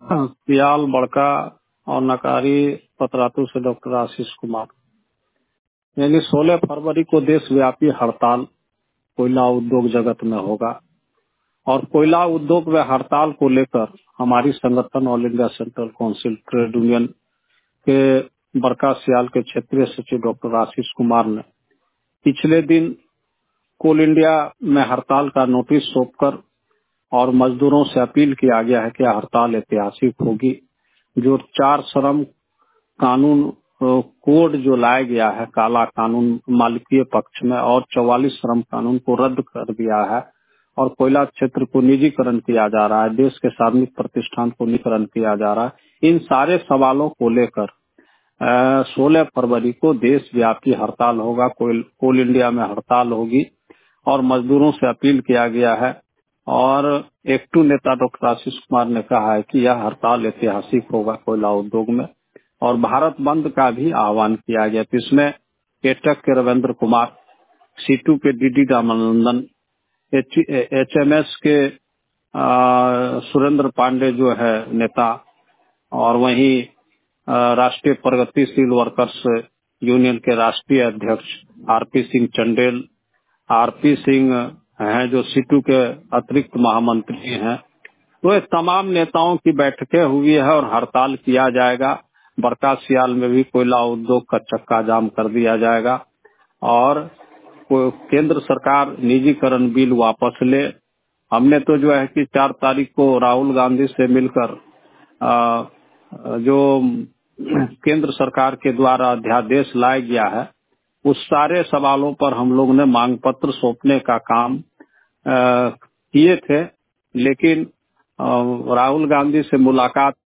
सियाल, बड़का और नकारी पतरातू से डॉक्टर आशीष कुमार। यानी 16 फरवरी को देशव्यापी हड़ताल कोयला उद्योग जगत में होगा और कोयला उद्योग में हड़ताल को लेकर हमारी संगठन all India central council trade union के बड़का सियाल के क्षेत्रीय सचिव डॉक्टर आशीष कुमार ने पिछले दिन कोल इंडिया में हड़ताल का नोटिस सौंपकर और मजदूरों से अपील किया गया है कि हड़ताल ऐतिहासिक होगी। जो 4 श्रम कानून कोड जो लाया गया है, काला कानून मालिकीय पक्ष में, और 44 श्रम कानून को रद्द कर दिया है और कोयला क्षेत्र को निजीकरण किया जा रहा है, देश के सार्वजनिक प्रतिष्ठान को निजीकरण किया जा रहा है। इन सारे सवालों को लेकर 16 फरवरी को देशव्यापी हड़ताल होगा, कोल इंडिया में हड़ताल होगी और मजदूरों से अपील किया गया है। और एक्टू नेता डॉक्टर आशीष कुमार ने कहा है कि यह हड़ताल ऐतिहासिक होगा कोयला उद्योग में और भारत बंद का भी आह्वान किया गया। तो इसमें एटक के रविंद्र कुमार, सीटू के डीडी रामानंदन, एचएमएस के सुरेंद्र पांडे जो है नेता, और वहीं राष्ट्रीय प्रगतिशील वर्कर्स यूनियन के राष्ट्रीय अध्यक्ष आरपी सिंह चंडेल, आरपी सिंह हैं जो सीटू के अतिरिक्त महामंत्री हैं। तो ये तमाम नेताओं की बैठकें हुई है और हड़ताल किया जाएगा। बड़का सियाल में भी कोयला उद्योग का चक्का जाम कर दिया जाएगा और केंद्र सरकार निजीकरण बिल वापस ले। हमने तो जो है कि 4 तारीख को राहुल गांधी से मिलकर जो केंद्र सरकार के द्वारा अध्यादेश लाया गया है उस सारे सवालों पर हम लोग ने मांग पत्र सौंपने का काम किए थे, लेकिन राहुल गांधी से मुलाकात